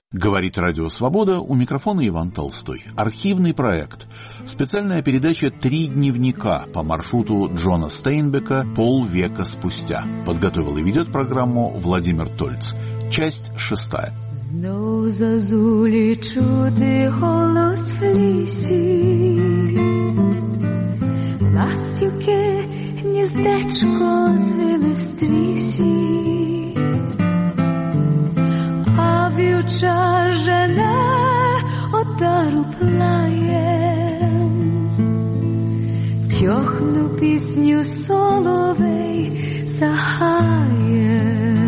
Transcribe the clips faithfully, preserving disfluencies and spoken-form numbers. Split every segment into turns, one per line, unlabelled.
Говорит Радио Свобода, у микрофона Иван Толстой. Архивный проект. Специальная передача «Три дневника» по маршруту Джона Стейнбека «Полвека спустя». Подготовил и ведет программу Владимир Тольц. Часть шестая.
Знов зазулі чути голос в лісі, ластівки гніздечко звили в стрісі, а вівчар жене отару плаєм, тьохну пісню соловей за гаєм.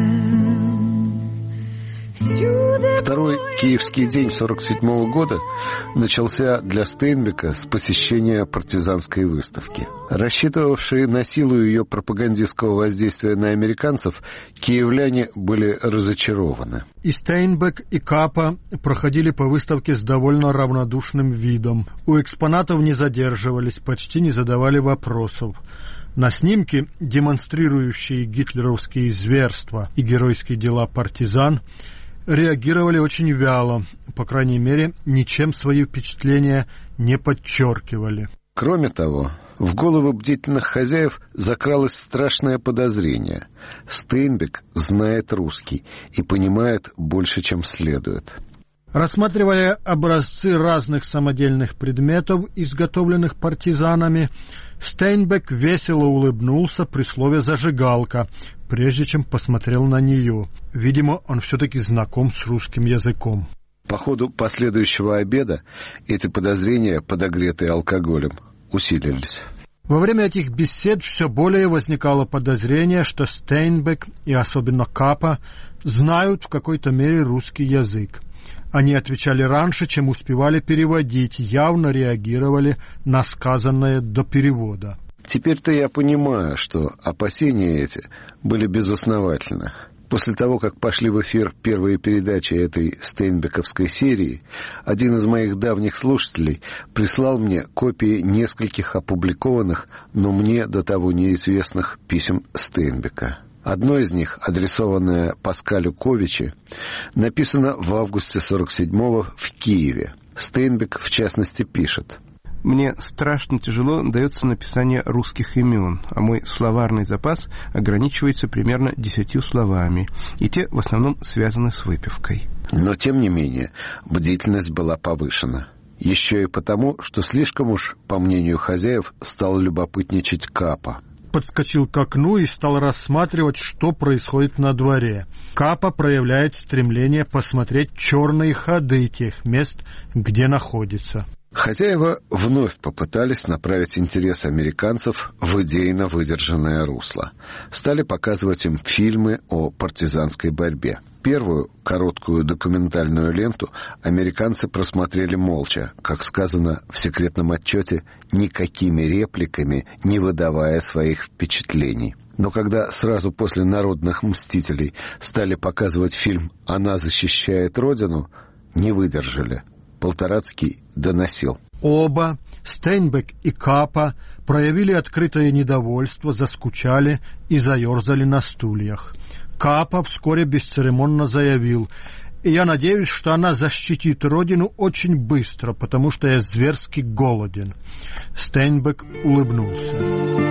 Второй киевский день сорок седьмого года начался для Стейнбека с посещения партизанской выставки. Рассчитывавшие на силу ее пропагандистского воздействия на американцев, киевляне были разочарованы.
И Стейнбек, и Капа проходили по выставке с довольно равнодушным видом. У экспонатов не задерживались, почти не задавали вопросов. На снимке, демонстрирующие гитлеровские зверства и геройские дела партизан, реагировали очень вяло, по крайней мере, ничем свои впечатления не подчеркивали.
Кроме того, в головы бдительных хозяев закралось страшное подозрение. Стейнбек знает русский и понимает больше, чем следует.
Рассматривая образцы разных самодельных предметов, изготовленных партизанами, Стейнбек весело улыбнулся при слове «зажигалка», прежде чем посмотрел на нее. Видимо, он все-таки знаком с русским языком.
По ходу последующего обеда эти подозрения, подогретые алкоголем, усилились.
Во время этих бесед все более возникало подозрение, что Стейнбек и особенно Капа знают в какой-то мере русский язык. Они отвечали раньше, чем успевали переводить, явно реагировали на сказанное до перевода.
Теперь-то я понимаю, что опасения эти были безосновательны. После того, как пошли в эфир первые передачи этой стейнбековской серии, один из моих давних слушателей прислал мне копии нескольких опубликованных, но мне до того неизвестных писем Стейнбека. Одно из них, адресованное Паскалю Ковичи, написано в августе сорок седьмого в Киеве. Стейнбек, в частности, пишет:
«Мне страшно тяжело дается написание русских имен, а мой словарный запас ограничивается примерно десятью словами, и те в основном связаны с выпивкой».
Но, тем не менее, бдительность была повышена. Еще и потому, что слишком уж, по мнению хозяев, стал любопытничать Капа.
Подскочил к окну и стал рассматривать, что происходит на дворе. Капа проявляет стремление посмотреть черные ходы тех мест, где находится.
Хозяева вновь попытались направить интерес американцев в идейно выдержанное русло. Стали показывать им фильмы о партизанской борьбе. Первую короткую документальную ленту американцы просмотрели молча, как сказано в секретном отчете, никакими репликами не выдавая своих впечатлений. Но когда сразу после «Народных мстителей» стали показывать фильм «Она защищает Родину», не выдержали. Полторацкий доносил:
Оба, Стейнбек и Капа, проявили открытое недовольство, заскучали и заерзали на стульях. Капа вскоре бесцеремонно заявил: «Я надеюсь, что она защитит Родину очень быстро, потому что я зверски голоден». Стейнбек улыбнулся.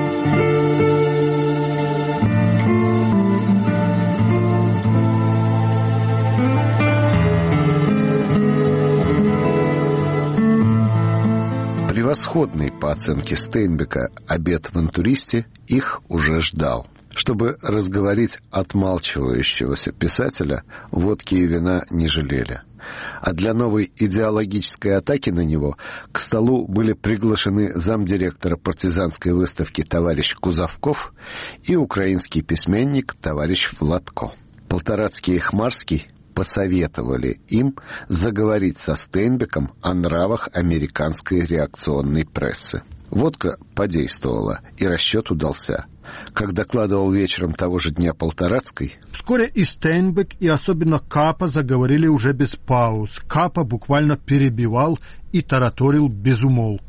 Превосходный, по оценке Стейнбека, обед в «Интуристе» их уже ждал. Чтобы разговорить отмалчивающегося писателя, водки и вина не жалели. А для новой идеологической атаки на него к столу были приглашены замдиректора партизанской выставки товарищ Кузовков и украинский письменник товарищ Владко. Полторацкий и Хмарский посоветовали им заговорить со Стейнбеком о нравах американской реакционной прессы. Водка подействовала, и расчет удался. Как докладывал вечером того же дня Полторацкий,
вскоре и Стейнбек, и особенно Капа заговорили уже без пауз. Капа буквально перебивал и тараторил без умолку.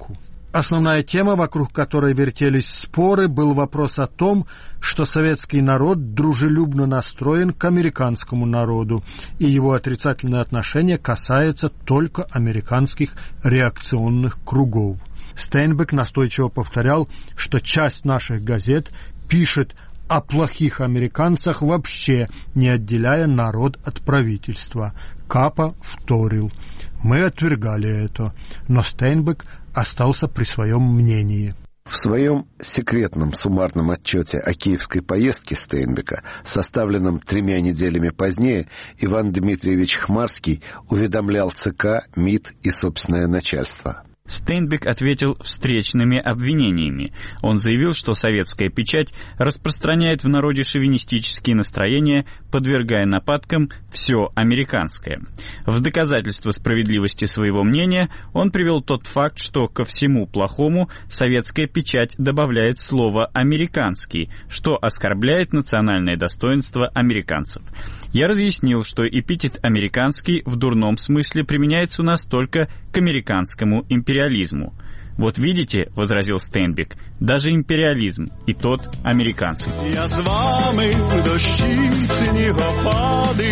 Основная тема, вокруг которой вертелись споры, был вопрос о том, что советский народ дружелюбно настроен к американскому народу, и его отрицательное отношение касается только американских реакционных кругов. Стейнбек настойчиво повторял, что часть наших газет пишет о плохих американцах вообще, не отделяя народ от правительства. Капа вторил. Мы отвергали это, но Стейнбек остался при своем мнении.
В своем секретном суммарном отчете о киевской поездке Стейнбека, составленном тремя неделями позднее, Иван Дмитриевич Хмарский уведомлял ЦК, МИД и собственное начальство.
Стейнбек ответил встречными обвинениями. Он заявил, что советская печать распространяет в народе шовинистические настроения, подвергая нападкам все американское. В доказательство справедливости своего мнения он привел тот факт, что ко всему плохому советская печать добавляет слово «американский», что оскорбляет национальное достоинство американцев. Я разъяснил, что эпитет «американский» в дурном смысле применяется у нас только к американскому империализму. «Вот видите, — возразил Стейнбек, — даже империализм, и тот американский».
Я з вами в дощі снігопади,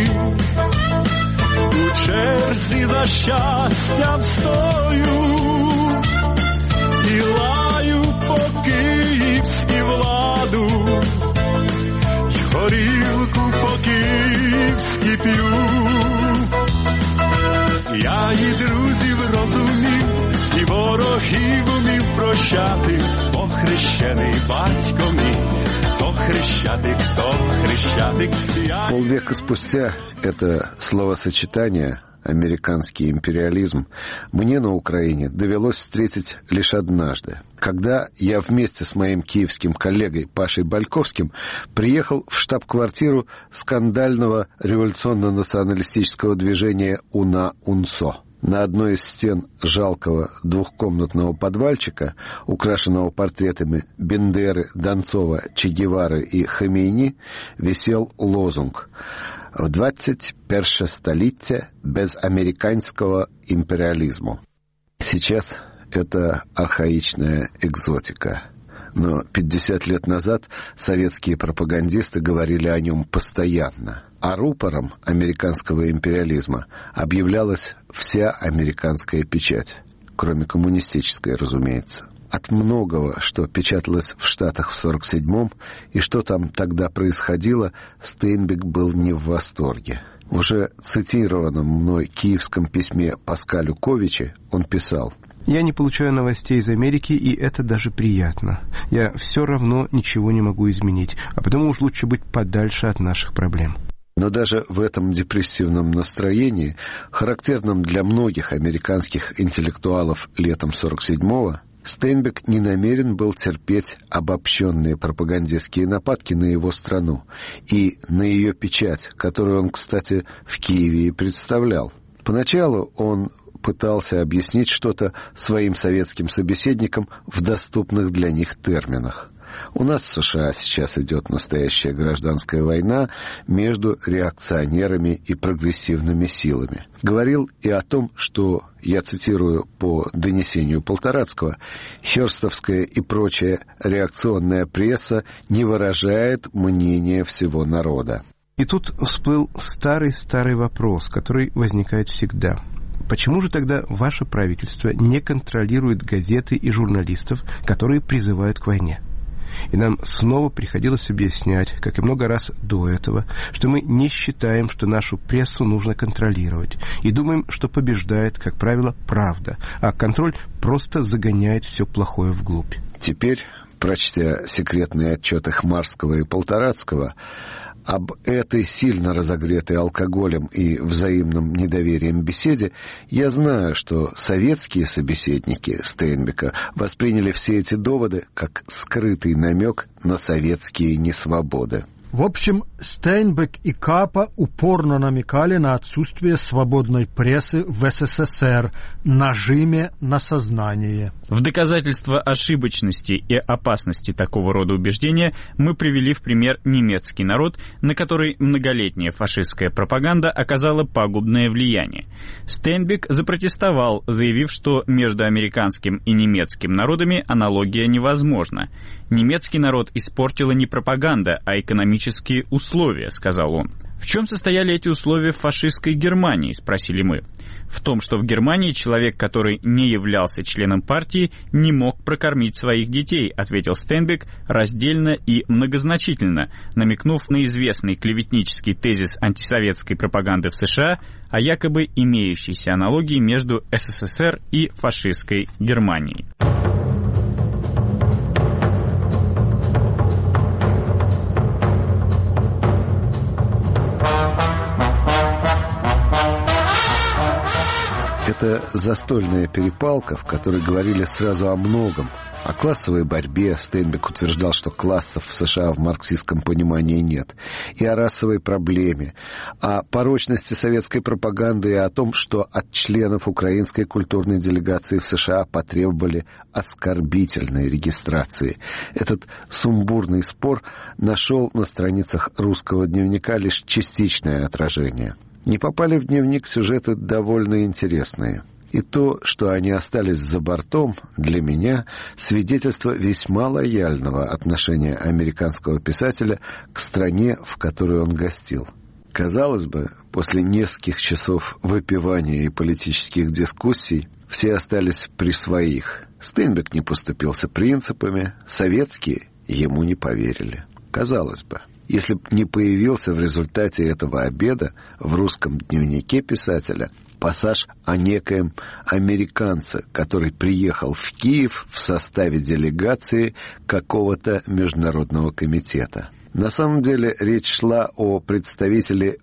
у черзі за щастям стою, і лаю по-київськи владу, й горілку по-київськи п'ю. Я і друзів розумів, і ворогів умів прощати, бо хрещений батько мій, хто хрещатик, хто хрещатик. Я...
Полвека спустя это словосочетание «американский империализм» мне на Украине довелось встретить лишь однажды, когда я вместе с моим киевским коллегой Пашей Бальковским приехал в штаб-квартиру скандального революционно-националистического движения УНА-УНСО. На одной из стен жалкого двухкомнатного подвальчика, украшенного портретами Бендеры, Донцова, Че Гевары и Хомейни, висел лозунг «В двадцять перше століття без американского империализма». Сейчас это архаичная экзотика. Но пятьдесят лет назад советские пропагандисты говорили о нем постоянно. А рупором американского империализма объявлялась вся американская печать, кроме коммунистической, разумеется. От многого, что печаталось в Штатах в сорок седьмом и что там тогда происходило, Стейнбек был не в восторге. В уже цитированном мной киевском письме Паскалю Ковиче он писал:
«Я не получаю новостей из Америки, и это даже приятно. Я все равно ничего не могу изменить, а потому уж лучше быть подальше от наших проблем».
Но даже в этом депрессивном настроении, характерном для многих американских интеллектуалов летом сорок седьмого, Стейнбек не намерен был терпеть обобщенные пропагандистские нападки на его страну и на ее печать, которую он, кстати, в Киеве и представлял. Поначалу он пытался объяснить что-то своим советским собеседникам в доступных для них терминах. У нас в США сейчас идет настоящая гражданская война между реакционерами и прогрессивными силами. Говорил и о том, что, я цитирую по донесению Полторацкого, хёрстовская и прочая реакционная пресса не выражает мнение всего народа.
И тут всплыл старый-старый вопрос, который возникает всегда. Почему же тогда ваше правительство не контролирует газеты и журналистов, которые призывают к войне? И нам снова приходилось объяснять, как и много раз до этого, что мы не считаем, что нашу прессу нужно контролировать, и думаем, что побеждает, как правило, правда, а контроль просто загоняет все плохое вглубь.
Теперь, прочтя секретные отчеты Хмарского и Полторацкого, об этой сильно разогретой алкоголем и взаимным недоверием беседе, я знаю, что советские собеседники Стейнбека восприняли все эти доводы как скрытый намек на советские несвободы.
В общем, Стейнбек и Капа упорно намекали на отсутствие свободной прессы в СССР, нажиме на сознание.
В доказательство ошибочности и опасности такого рода убеждения мы привели в пример немецкий народ, на который многолетняя фашистская пропаганда оказала пагубное влияние. Стейнбек запротестовал, заявив, что между американским и немецким народами аналогия невозможна. «Немецкий народ испортила не пропаганда, а экономические условия», — сказал он. «В чем состояли эти условия в фашистской Германии?» — спросили мы. «В том, что в Германии человек, который не являлся членом партии, не мог прокормить своих детей», — ответил Стейнбек раздельно и многозначительно, намекнув на известный клеветнический тезис антисоветской пропаганды в США о якобы имеющейся аналогии между СССР и фашистской Германией.
Это застольная перепалка, в которой говорили сразу о многом. О классовой борьбе. Стейнбек утверждал, что классов в США в марксистском понимании нет. И о расовой проблеме. О порочности советской пропаганды и о том, что от членов украинской культурной делегации в США потребовали оскорбительной регистрации. Этот сумбурный спор нашел на страницах русского дневника лишь частичное отражение. Не попали в дневник сюжеты довольно интересные. И то, что они остались за бортом, для меня свидетельство весьма лояльного отношения американского писателя к стране, в которой он гостил. Казалось бы, после нескольких часов выпивания и политических дискуссий все остались при своих. Стейнбек не поступился принципами, советские ему не поверили. Казалось бы. Если б не появился в результате этого обеда в русском дневнике писателя пассаж о некоем американце, который приехал в Киев в составе делегации какого-то международного комитета. На самом деле речь шла о представителе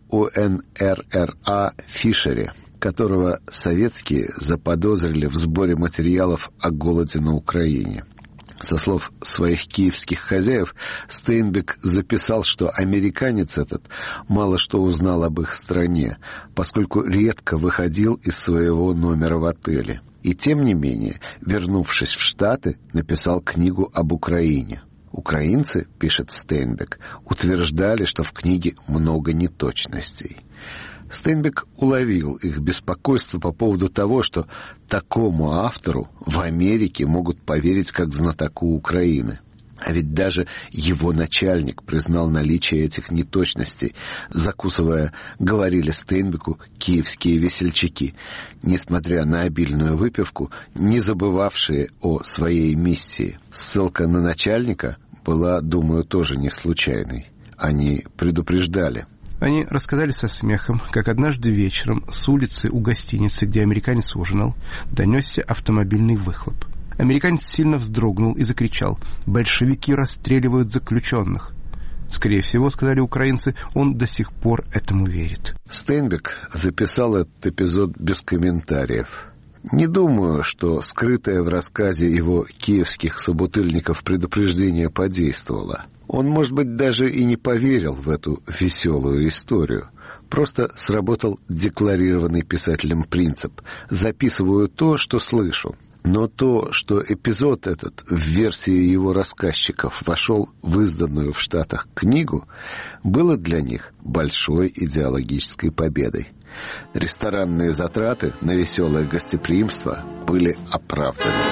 УНРРА Фишере, которого советские заподозрили в сборе материалов о голоде на Украине. Со слов своих киевских хозяев, Стейнбек записал, что американец этот мало что узнал об их стране, поскольку редко выходил из своего номера в отеле. И тем не менее, вернувшись в Штаты, написал книгу об Украине. Украинцы, пишет Стейнбек, утверждали, что в книге много неточностей. Стейнбек уловил их беспокойство по поводу того, что такому автору в Америке могут поверить как знатоку Украины. А ведь даже его начальник признал наличие этих неточностей. Закусывая, говорили Стейнбеку киевские весельчаки, несмотря на обильную выпивку, не забывавшие о своей миссии. Ссылка на начальника была, думаю, тоже не случайной. Они предупреждали.
Они рассказали со смехом, как однажды вечером с улицы у гостиницы, где американец ужинал, донесся автомобильный выхлоп. Американец сильно вздрогнул и закричал: «Большевики расстреливают заключенных!» Скорее всего, сказали украинцы, он до сих пор этому верит.
Стейнбек записал этот эпизод без комментариев. Не думаю, что скрытое в рассказе его киевских собутыльников предупреждение подействовало. Он, может быть, даже и не поверил в эту веселую историю. Просто сработал декларированный писателем принцип: записываю то, что слышу. Но то, что эпизод этот в версии его рассказчиков вошел в изданную в Штатах книгу, было для них большой идеологической победой. Ресторанные затраты на веселое гостеприимство были оправданы.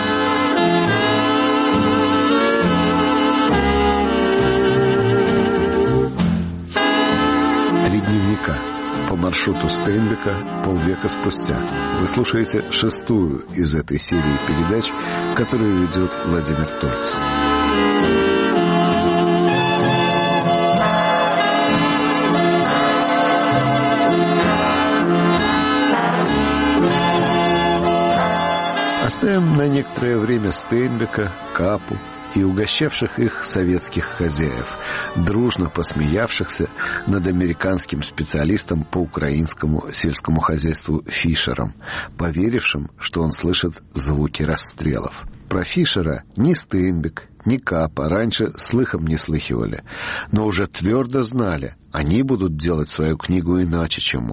Три дневника по маршруту Стейнбека полвека спустя. Вы слушаете шестую из этой серии передач, которую ведет Владимир Тольц. Оставим на некоторое время Стейнбека, Капу и угощавших их советских хозяев, дружно посмеявшихся над американским специалистом по украинскому сельскому хозяйству Фишером, поверившим, что он слышит звуки расстрелов. Про Фишера ни Стейнбек, ни Капа раньше слыхом не слыхивали, но уже твердо знали, они будут делать свою книгу иначе, чем он.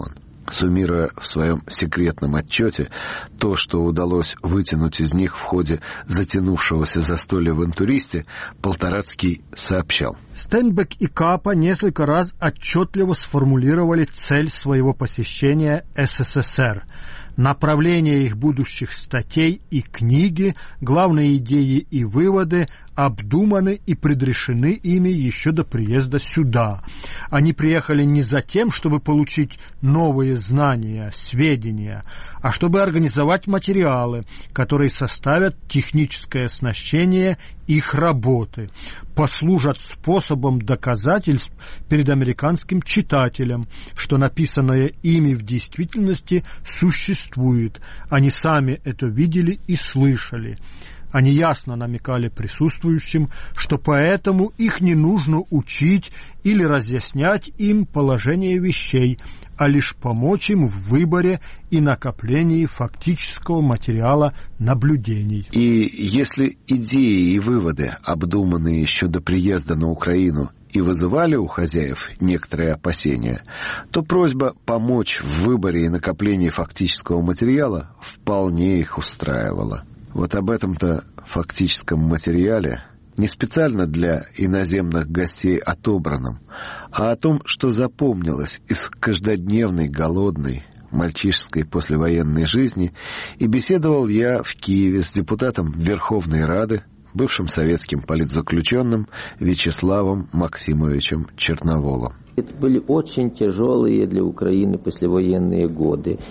Суммируя в своем секретном отчете то, что удалось вытянуть из них в ходе затянувшегося застолья в «Интуристе», Полторацкий сообщал.
Стейнбек и Капа несколько раз отчетливо сформулировали цель своего посещения СССР, направление их будущих статей и книги, главные идеи и выводы обдуманы и предрешены ими еще до приезда сюда. Они приехали не за тем, чтобы получить новые знания, сведения, а чтобы организовать материалы, которые составят техническое оснащение их работы, послужат способом доказательств перед американским читателем, что написанное ими в действительности существует. Они сами это видели и слышали. Они ясно намекали присутствующим, что поэтому их не нужно учить или разъяснять им положение вещей, а лишь помочь им в выборе и накоплении фактического материала наблюдений.
И если идеи и выводы, обдуманные еще до приезда на Украину, и вызывали у хозяев некоторые опасения, то просьба помочь в выборе и накоплении фактического материала вполне их устраивала. Вот об этом-то фактическом материале, не специально для иноземных гостей отобранном, а о том, что запомнилось из каждодневной голодной мальчишеской послевоенной жизни, и беседовал я в Киеве с депутатом Верховной Рады, бывшим советским политзаключенным Вячеславом Максимовичем Черноволом.
Это были очень тяжелые для Украины послевоенные годы.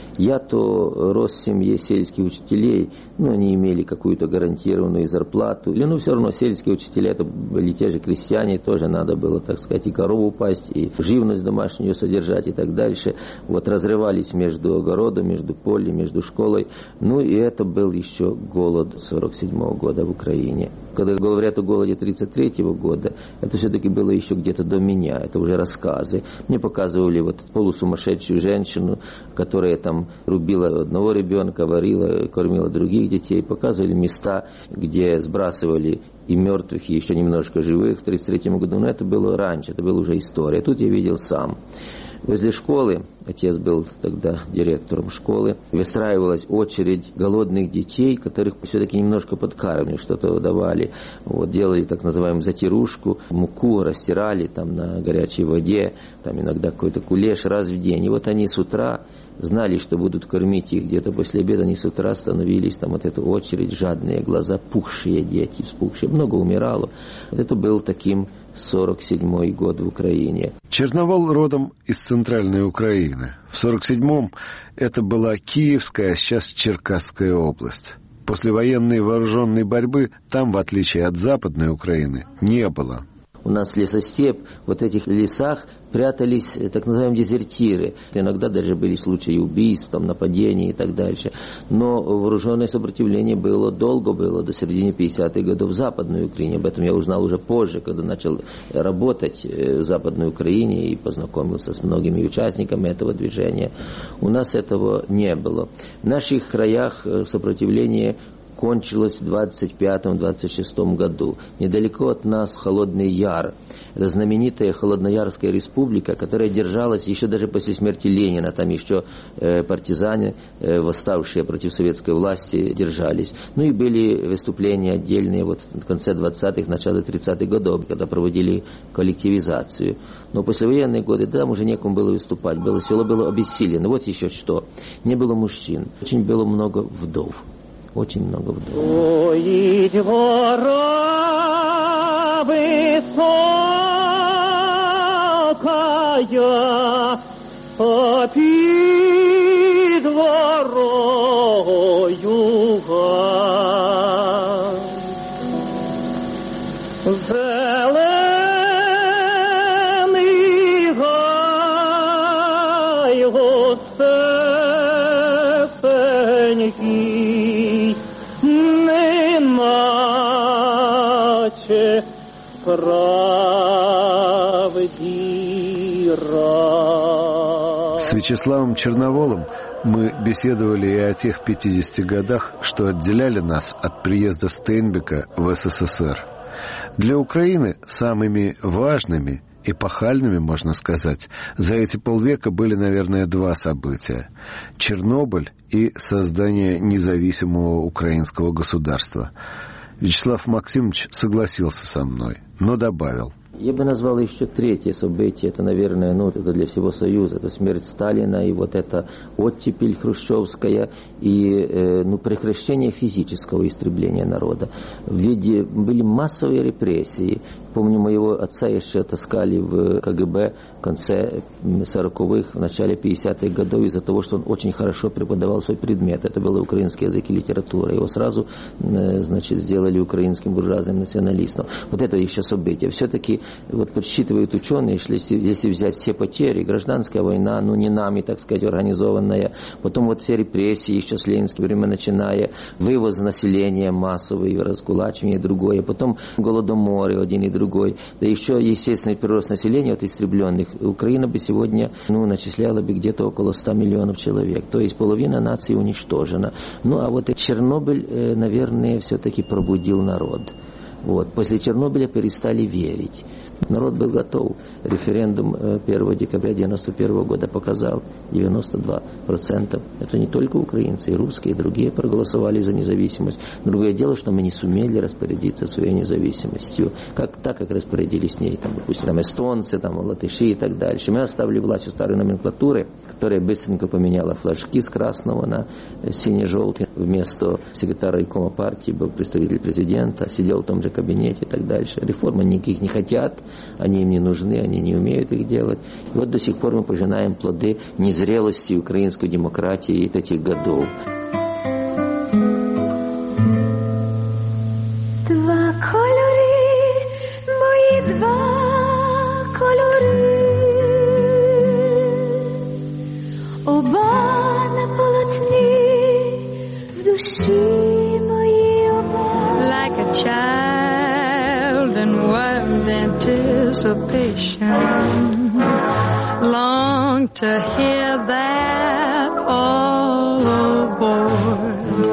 Я-то рос в семье сельских учителей, но они имели какую-то гарантированную зарплату. Но все равно сельские учителя, это были те же крестьяне, тоже надо было, так сказать, и корову пасть, и живность домашнюю содержать и так дальше. Вот разрывались между огородом, между полем, между школой. Ну и это был еще голод сорок седьмого года в Украине. Когда говорят о голоде тридцать третьего года, это все-таки было еще где-то до меня, это уже рассказ. Мне показывали вот полусумасшедшую женщину, которая там рубила одного ребенка, варила, кормила других детей. Показывали места, где сбрасывали и мертвых, и еще немножко живых в тридцать третьем году. Но это было раньше, это была уже история. Тут я видел сам. Возле школы, отец был тогда директором школы, выстраивалась очередь голодных детей, которых все-таки немножко подкармливали, что-то давали. Вот, делали так называемую затирушку, муку растирали там на горячей воде, там иногда какой-то кулеш раз в день. И вот они с утра знали, что будут кормить их где-то после обеда, они с утра становились, там вот эта очередь, жадные глаза, пухшие дети, вспухшие, много умирало. Вот это был таким сорок седьмой год в Украине.
Черновол родом из центральной Украины. В сорок седьмом это была Киевская, а сейчас Черкасская область. Послевоенной вооруженной борьбы там, в отличие от Западной Украины, не было.
У нас лесостепь, в вот этих лесах прятались так называемые дезертиры. Иногда даже были случаи убийств, там, нападений и так дальше. Но вооруженное сопротивление было, долго было, до середины пятидесятых годов в Западной Украине. Об этом я узнал уже позже, когда начал работать в Западной Украине и познакомился с многими участниками этого движения. У нас этого не было. В наших краях сопротивление кончилось в двадцать пятом — двадцать шестом году. Недалеко от нас Холодный Яр. Это знаменитая Холодноярская республика, которая держалась еще даже после смерти Ленина. Там еще э, партизаны, э, восставшие против советской власти, держались. Ну и были выступления отдельные вот в конце двадцатых, начале тридцатых годов, когда проводили коллективизацию. Но послевоенные годы там уже некому было выступать. Было, село было обессилено. Вот еще что. Не было мужчин. Очень было много вдов. Очень много вдов.
Ой, двора высокая, попи дворою гай. Зеленый гай, густесенький, неначе правди рай.
С Вячеславом Черноволом мы беседовали и о тех пятидесяти годах, что отделяли нас от приезда Стейнбека в СССР. Для Украины самыми важными эпохальными, можно сказать, за эти полвека были, наверное, два события. Чернобыль и создание независимого украинского государства. Вячеслав Максимович согласился со мной, но добавил.
Я бы назвал еще третье событие, это, наверное, ну, это для всего Союза, это смерть Сталина и вот эта оттепель хрущевская и э, ну, прекращение физического истребления народа. В виде, были массовые репрессии. Помню, моего отца еще таскали в ка гэ бэ в конце сороковых, в начале пятидесятых годов из-за того, что он очень хорошо преподавал свой предмет. Это был украинский язык и литература. Его сразу, значит, сделали украинским буржуазным националистом. Вот это еще событие. Все-таки, вот подсчитывают ученые, если, если взять все потери, гражданская война, ну не нами, так сказать, организованная, потом вот все репрессии еще с ленинского времени начиная, вывоз населения массовый, раскулачивание и другое, потом голодоморы один и другой, да еще естественный прирост населения от истребленных. Украина бы сегодня ну, начисляла бы где-то около ста миллионов человек, то есть половина нации уничтожена. Ну а вот Чернобыль, наверное, все-таки пробудил народ. Вот. После Чернобыля перестали верить. Народ был готов. Референдум первого декабря девяносто первого года показал, девяносто два процента. Это не только украинцы, и русские, и другие проголосовали за независимость. Другое дело, что мы не сумели распорядиться своей независимостью, как, так, как распорядились с ней, там, допустим, там, эстонцы, там, латыши и так дальше. Мы оставили власть у старой номенклатуры, которая быстренько поменяла флажки с красного на сине-желтый. Вместо секретаря райкома партии был представитель президента, сидел в том же кабинете и так дальше. Реформы никаких не хотят, они им не нужны, они не умеют их делать. И вот до сих пор мы пожинаем плоды незрелости украинской демократии этих годов.
Два кольори, мої два кольори, оба на полотні, в душі мої оба. Like a child in wild anticipation, long to hear that all aboard.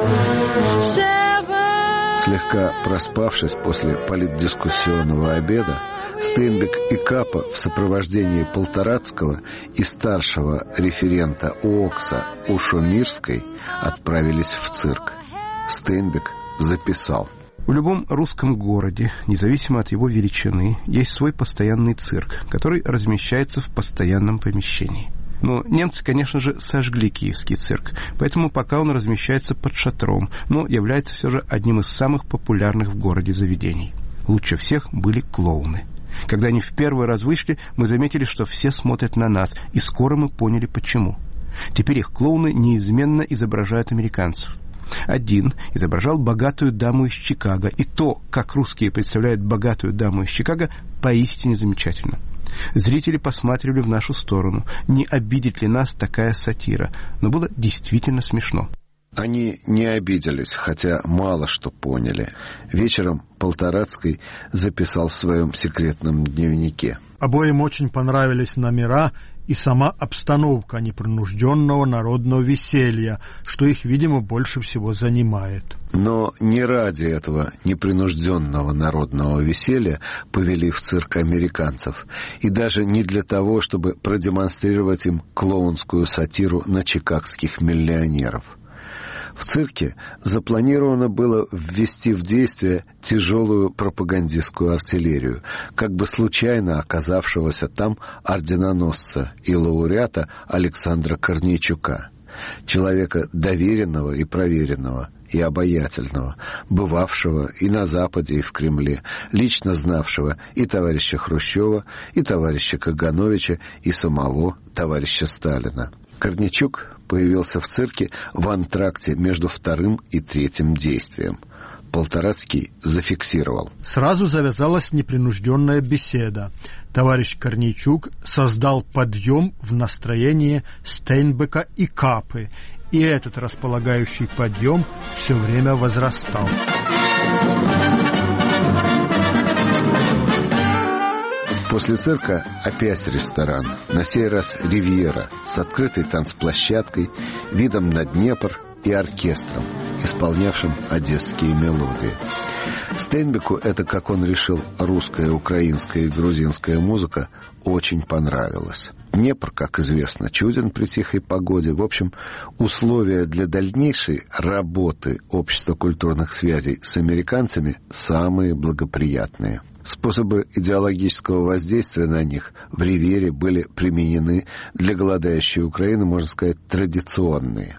Слегка проспавшись после политдискуссионного обеда, Стейнбек и Капа в сопровождении Полторацкого и старшего референта ООКСа Ушомирской отправились в цирк. Стейнбек записал.
В любом русском городе, независимо от его величины, есть свой постоянный цирк, который размещается в постоянном помещении. Но немцы, конечно же, сожгли киевский цирк, поэтому пока он размещается под шатром, но является все же одним из самых популярных в городе заведений. Лучше всех были клоуны. Когда они в первый раз вышли, мы заметили, что все смотрят на нас, и скоро мы поняли, почему. Теперь их клоуны неизменно изображают американцев. Один изображал богатую даму из Чикаго, и то, как русские представляют богатую даму из Чикаго, поистине замечательно. Зрители посматривали в нашу сторону, не обидит ли нас такая сатира, но было действительно смешно.
Они не обиделись, хотя мало что поняли. Вечером Полторацкий записал в своем секретном дневнике.
Обоим очень понравились номера и сама обстановка непринужденного народного веселья, что их, видимо, больше всего занимает.
Но не ради этого непринужденного народного веселья повели в цирк американцев, и даже не для того, чтобы продемонстрировать им клоунскую сатиру на чикагских миллионеров. В цирке запланировано было ввести в действие тяжелую пропагандистскую артиллерию, как бы случайно оказавшегося там орденоносца и лауреата Александра Корнейчука, человека доверенного и проверенного, и обаятельного, бывавшего и на Западе, и в Кремле, лично знавшего и товарища Хрущева, и товарища Кагановича, и самого товарища Сталина. Корнейчук появился в цирке в антракте между вторым и третьим действием. Полторацкий зафиксировал.
Сразу завязалась непринужденная беседа. Товарищ Корнейчук создал подъем в настроении Стейнбека и Капы, и этот располагающий подъем все время возрастал.
После цирка опять ресторан, на сей раз «Ривьера», с открытой танцплощадкой, видом на Днепр и оркестром, исполнявшим одесские мелодии. Стейнбеку это, как он решил, русская, украинская и грузинская музыка очень понравилась. Днепр, как известно, чуден при тихой погоде. В общем, условия для дальнейшей работы Общества культурных связей с американцами самые благоприятные. Способы идеологического воздействия на них в Ривьере были применены для голодающей Украины, можно сказать, традиционные.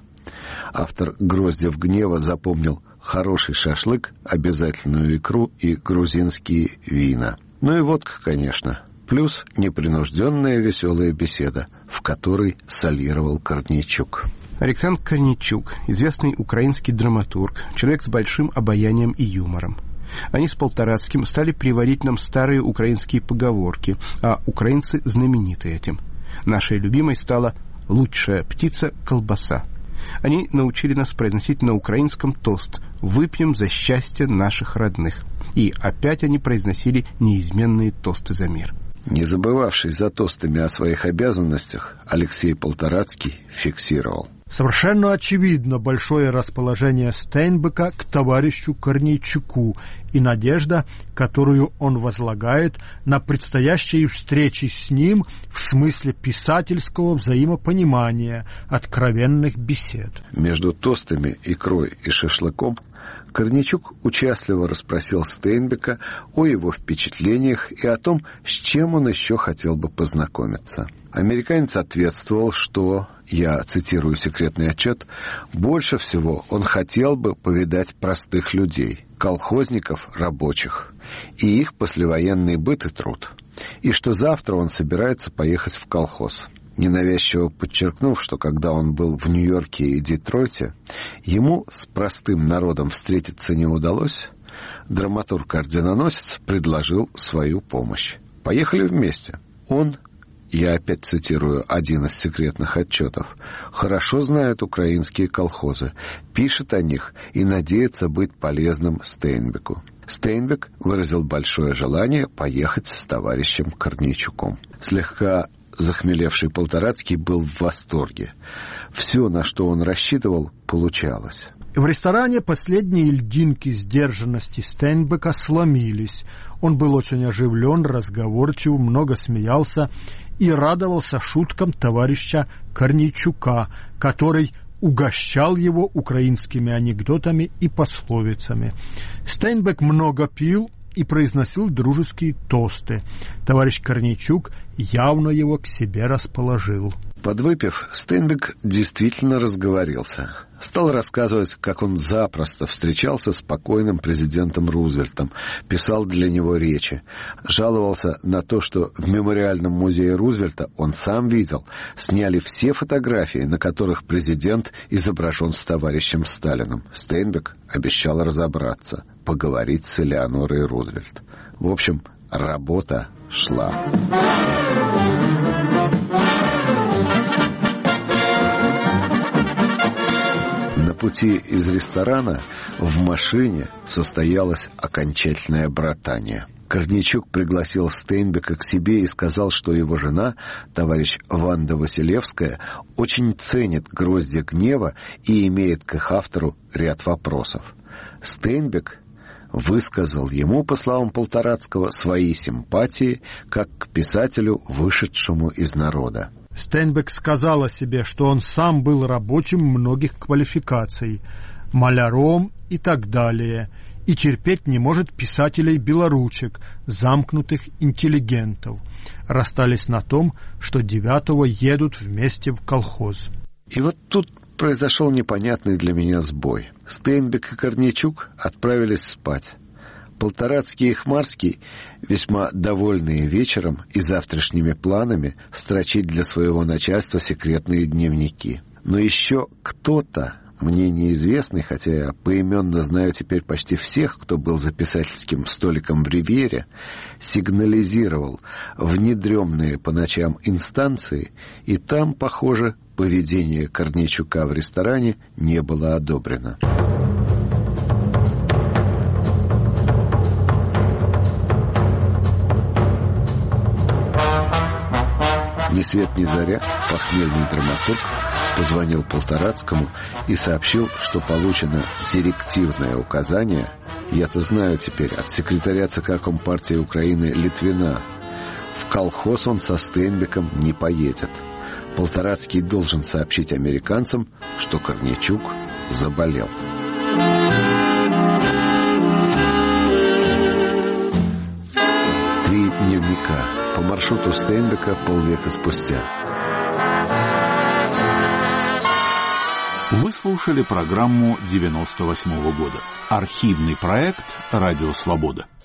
Автор «Гроздьев гнева» запомнил хороший шашлык, обязательную икру и грузинские вина. Ну и водка, конечно. Плюс непринужденная веселая беседа, в которой солировал Корнейчук.
Александр Корнейчук, известный украинский драматург, человек с большим обаянием и юмором. Они с Полторацким стали приводить нам старые украинские поговорки, а украинцы знамениты этим. Нашей любимой стала «лучшая птица – колбаса». Они научили нас произносить на украинском тост «Выпьем за счастье наших родных». И опять они произносили неизменные тосты за мир.
Не забывавший за тостами о своих обязанностях, Алексей Полторацкий фиксировал.
Совершенно очевидно большое расположение Стейнбека к товарищу Корнейчуку и надежда, которую он возлагает на предстоящие встречи с ним в смысле писательского взаимопонимания, откровенных бесед.
Между тостами, икрой и шашлыком Корнейчук участливо расспросил Стейнбека о его впечатлениях и о том, с чем он еще хотел бы познакомиться. Американец ответствовал, что, я цитирую секретный отчет, больше всего он хотел бы повидать простых людей, колхозников, рабочих, и их послевоенный быт и труд, и что завтра он собирается поехать в колхоз. Ненавязчиво подчеркнув, что когда он был в Нью-Йорке и Детройте, ему с простым народом встретиться не удалось, драматург-орденоносец предложил свою помощь. Поехали вместе. Он, я опять цитирую один из секретных отчетов, хорошо знает украинские колхозы, пишет о них и надеется быть полезным Стейнбеку. Стейнбек выразил большое желание поехать с товарищем Корнейчуком. Слегка захмелевший Полторацкий был в восторге. Все, на что он рассчитывал, получалось.
В ресторане последние льдинки сдержанности Стейнбека сломились. Он был очень оживлен, разговорчив, много смеялся и радовался шуткам товарища Корнейчука, который угощал его украинскими анекдотами и пословицами. Стейнбек много пил и произносил дружеские тосты. Товарищ Корнейчук явно его к себе расположил.
Подвыпив, Стейнбек действительно разговорился. Стал рассказывать, как он запросто встречался с покойным президентом Рузвельтом, писал для него речи, жаловался на то, что в мемориальном музее Рузвельта он сам видел, сняли все фотографии, на которых президент изображен с товарищем Сталиным. Стейнбек обещал разобраться, поговорить с Элеонорой Рузвельт. В общем, работа шла. На пути из ресторана в машине состоялось окончательное братание. Корнейчук пригласил Стейнбека к себе и сказал, что его жена, товарищ Ванда Василевская, очень ценит «Гроздья гнева» и имеет к их автору ряд вопросов. Стейнбек высказал ему, по словам Полторацкого, свои симпатии как к писателю, вышедшему из народа.
Стейнбек сказал о себе, что он сам был рабочим многих квалификаций, маляром и так далее, и терпеть не может писателей-белоручек, замкнутых интеллигентов. Расстались на том, что девятого едут вместе в колхоз.
И вот тут произошел непонятный для меня сбой. Стейнбек и Корнейчук отправились спать. Полторацкий и Хмарский, весьма довольные вечером и завтрашними планами, строчить для своего начальства секретные дневники. Но еще кто-то, мне неизвестный, хотя я поименно знаю теперь почти всех, кто был за писательским столиком в Ривьере, сигнализировал в недремные по ночам инстанции, и там, похоже, поведение Корнейчука в ресторане не было одобрено. Ни свет ни заря похмельный драматург позвонил Полторацкому и сообщил, что получено директивное указание Я-то знаю теперь от секретаря ЦК Компартии Украины Литвина. В колхоз он со Стейнбеком не поедет. Полторацкий должен сообщить американцам, что Корнейчук заболел. Три дневника по маршруту Стейнбека полвека спустя.
Вы слушали программу девяносто восьмого года. Архивный проект «Радио Свобода».